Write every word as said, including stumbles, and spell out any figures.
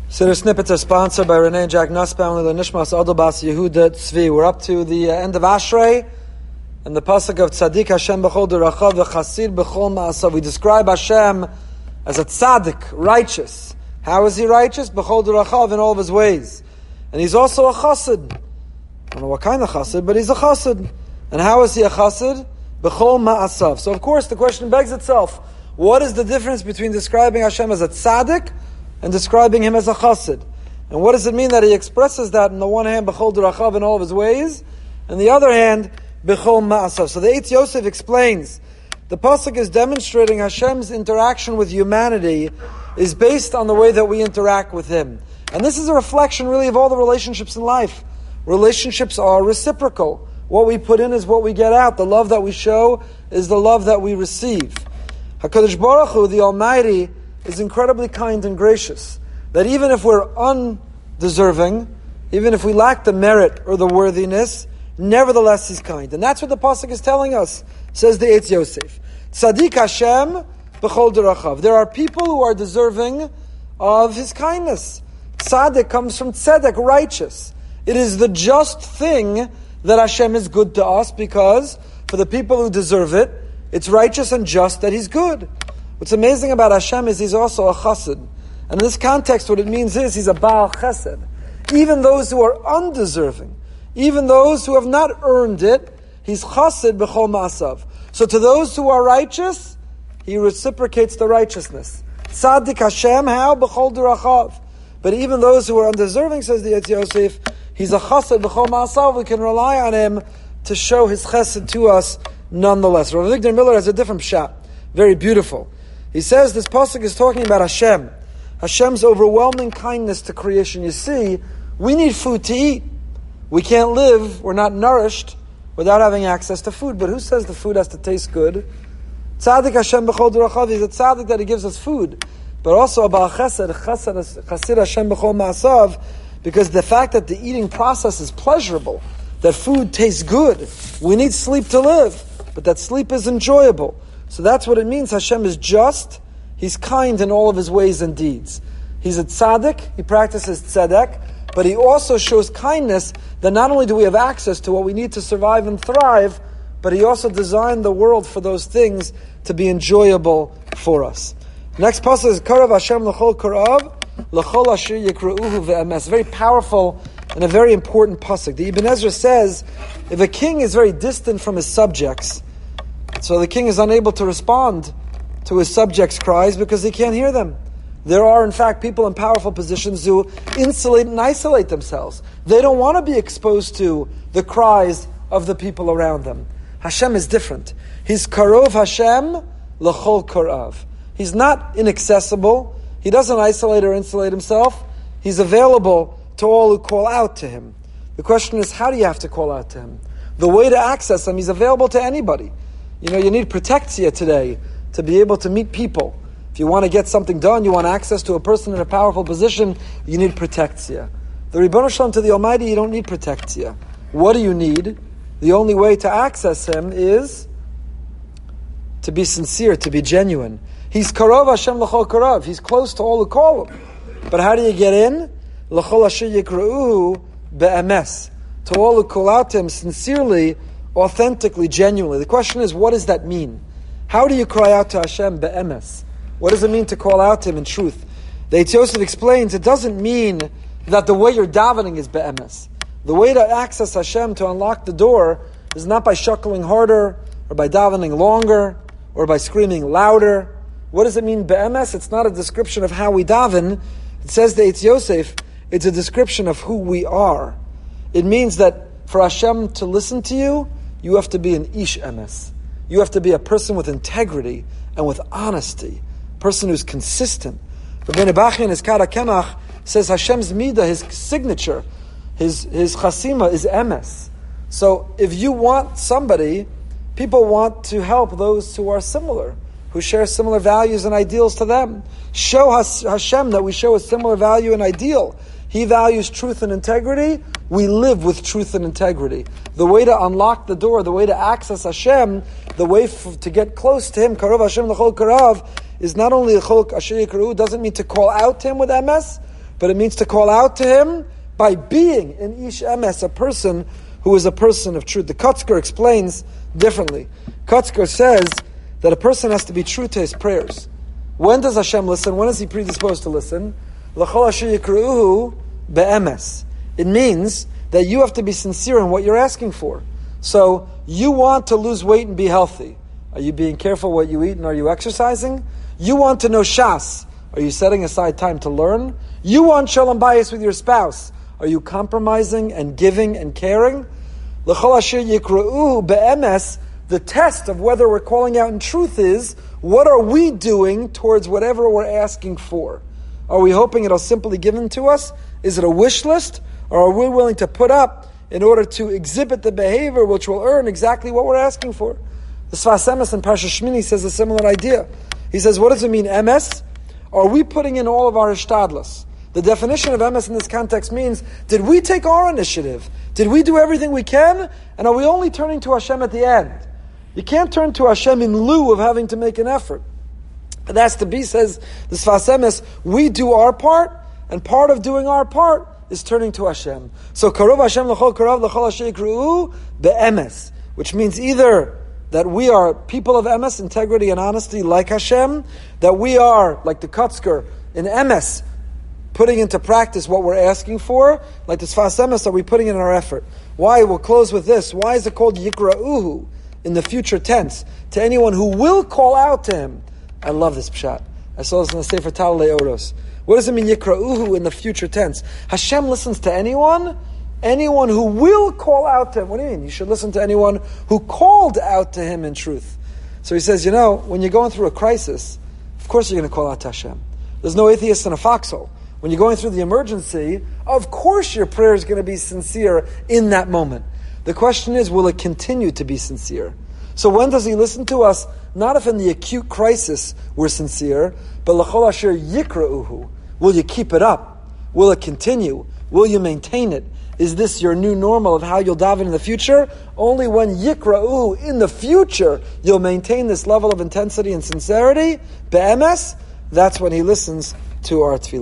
Siddur Snippets are sponsored by Renee and Jack Nussbaum, the Nishmas Adel Bas Yehuda Tzvi. We're up to the uh, end of Ashrei, and the pasuk of Tzadik Hashem b'chol derachav v'chasid b'chol ma'asav. We describe Hashem as a tzaddik, righteous. How is he righteous? B'chol derachav, in all of his ways. And he's also a chassid. I don't know what kind of chassid, but he's a chassid. And how is he a chassid? B'chol ma'asav. So of course the question begs itself, what is the difference between describing Hashem as a tzaddik and describing him as a chassid? And what does it mean that he expresses that on the one hand, b'chol derachav, in all of his ways, and the other hand, b'chol ma'asav? So the Eitz Yosef explains, the pasuk is demonstrating Hashem's interaction with humanity is based on the way that we interact with him. And this is a reflection really of all the relationships in life. Relationships are reciprocal. What we put in is what we get out. The love that we show is the love that we receive. HaKadosh Baruch Hu, the Almighty, is incredibly kind and gracious. That even if we're undeserving, even if we lack the merit or the worthiness, nevertheless He's kind. And that's what the pasuk is telling us, says the Eitz Yosef. Tzadik Hashem b'chol derachav. There are people who are deserving of His kindness. Tzaddik comes from tzedek, righteous. It is the just thing that Hashem is good to us, because for the people who deserve it, it's righteous and just that He's good. What's amazing about Hashem is He's also a chassid. And in this context, what it means is He's a Baal Chesed. Even those who are undeserving, even those who have not earned it, He's chassid b'chol ma'asav. So to those who are righteous, He reciprocates the righteousness. Tzaddik Hashem, how? B'chol derachav. But even those who are undeserving, says the Eitz Yosef, He's a chassid b'chol ma'asav. We can rely on Him to show His chesed to us nonetheless. Rav Avigdor Miller has a different pshat, very beautiful. He says this pasuk is talking about Hashem. Hashem's overwhelming kindness to creation. You see, we need food to eat. We can't live, we're not nourished, without having access to food. But who says the food has to taste good? Tzaddik Hashem b'chol derachav. He's a tzaddik that He gives us food. But also a Baal Chesed, Chasid Hashem b'chol ma'asav, because the fact that the eating process is pleasurable, that food tastes good. We need sleep to live, but that sleep is enjoyable. So that's what it means. Hashem is just. He's kind in all of His ways and deeds. He's a tzaddik. He practices tzedek. But He also shows kindness that not only do we have access to what we need to survive and thrive, but He also designed the world for those things to be enjoyable for us. Next pasuk is Karav Hashem l'chol karav l'chol asher yikra'uhu ve'emes. Very powerful and a very important pasuk. The Ibn Ezra says, if a king is very distant from his subjects, so the king is unable to respond to his subjects' cries because he can't hear them. There are, in fact, people in powerful positions who insulate and isolate themselves. They don't want to be exposed to the cries of the people around them. Hashem is different. He's karov Hashem l'chol karav. He's not inaccessible. He doesn't isolate or insulate Himself. He's available to all who call out to Him. The question is, how do you have to call out to Him? The way to access Him, He's available to anybody. You know, you need protectia today to be able to meet people. If you want to get something done, you want access to a person in a powerful position, you need protectia. The Ribbono Shel Olam, to the Almighty, you don't need protectia. What do you need? The only way to access Him is to be sincere, to be genuine. He's karov Hashem l'chol karav. He's close to all who call Him. But how do you get in? L'chol asher yikra'uhu be'emes. To all who call out to Him sincerely, authentically, genuinely. The question is, what does that mean? How do you cry out to Hashem be'emes? What does it mean to call out to Him in truth? The Eitz Yosef explains, it doesn't mean that the way you're davening is be'emes. The way to access Hashem, to unlock the door, is not by shuckling harder, or by davening longer, or by screaming louder. What does it mean be'emes? It's not a description of how we daven. It says the Eitz Yosef, it's a description of who we are. It means that for Hashem to listen to you, you have to be an ish emes. You have to be a person with integrity and with honesty. A person who's consistent. Rabbeinu Bachya in his Kara Kenach says Hashem's midah, His signature, His His chasima is emes. So if you want somebody, people want to help those who are similar, who share similar values and ideals to them. Show Hashem that we show a similar value and ideal. He values truth and integrity. We live with truth and integrity. The way to unlock the door, the way to access Hashem, the way f- to get close to Him, karov Hashem l'chol karav, is not only l'chol asher yikra'uhu, doesn't mean to call out to Him with emes, but it means to call out to him by being an ish emes, a person who is a person of truth. The Kotzker explains differently. Kotzker says that a person has to be true to his prayers. When does Hashem listen? When is he predisposed to listen? L'chol asher yikru'uhu be'emes. It means that you have to be sincere in what you're asking for. So, you want to lose weight and be healthy. Are you being careful what you eat and are you exercising? You want to know Shas. Are you setting aside time to learn? You want Shalom Bayis with your spouse. Are you compromising and giving and caring? L'chol asher yikru'uhu be'emes. The test of whether we're calling out in truth is, what are we doing towards whatever we're asking for? Are we hoping it'll simply be given to us? Is it a wish list? Or are we willing to put up in order to exhibit the behavior which will earn exactly what we're asking for? The Sfas Emes in Parsha Shmini says a similar idea. He says, what does it mean, emes? Are we putting in all of our ishtadlus? The definition of emes in this context means, did we take our initiative? Did we do everything we can? And are we only turning to Hashem at the end? You can't turn to Hashem in lieu of having to make an effort. And that's to be, says the Sfas Emes, we do our part, and part of doing our part is turning to Hashem. So, Karov Hashem l'chol karov l'chol asher yikru'uhu be'emes, which means either that we are people of emes, integrity and honesty like Hashem, that we are, like the Kotzker, in emes, putting into practice what we're asking for, like the Sfas Emes, are we putting in our effort? Why? We'll close with this. Why is it called yikra'uhu in the future tense? To anyone who will call out to him. I love this pshat. I saw this in the Sefer Talei Oros. What does it mean, yikra'uhu, in the future tense? Hashem listens to anyone, anyone who will call out to him. What do you mean? You should listen to anyone who called out to him in truth. So he says, you know, when you're going through a crisis, of course you're going to call out to Hashem. There's no atheist in a foxhole. When you're going through the emergency, of course your prayer is going to be sincere in that moment. The question is, will it continue to be sincere? So when does he listen to us? Not if in the acute crisis we're sincere, but l'chol asher yikra'uhu. Will you keep it up? Will it continue? Will you maintain it? Is this your new normal of how you'll daven in the future? Only when yikra'uhu, in the future, you'll maintain this level of intensity and sincerity, be'emes, that's when he listens to our tefillah.